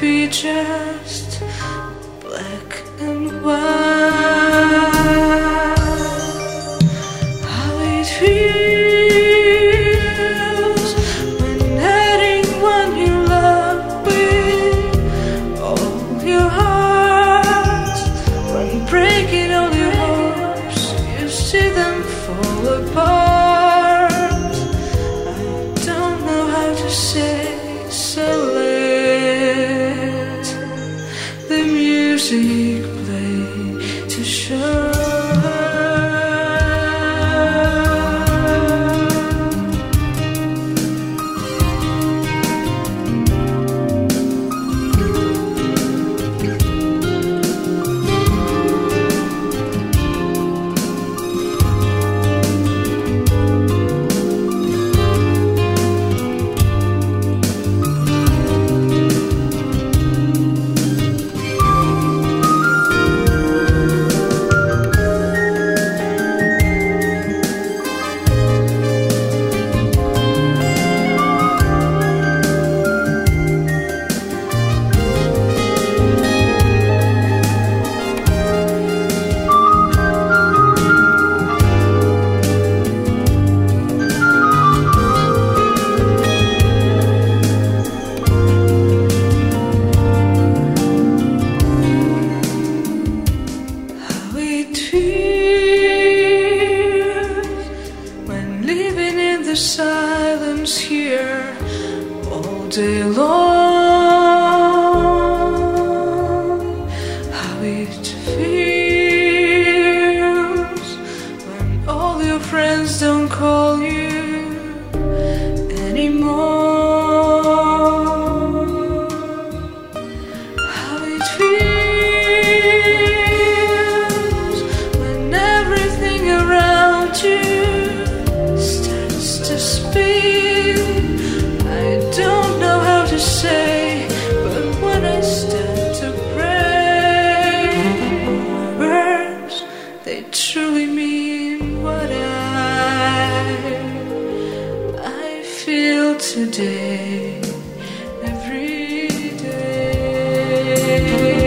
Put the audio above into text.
be just black and white. How it feels when hurting one you love with all your heart, when breaking all your hopes, you see them fall apart. I don't know how to say, so let the music play to show. The silence here all day long. How it feels when all your friends don't call you anymore. How it feels when everything around you to speak. I don't know how to say, but when I stand to pray, words, they truly mean what I feel today, every day.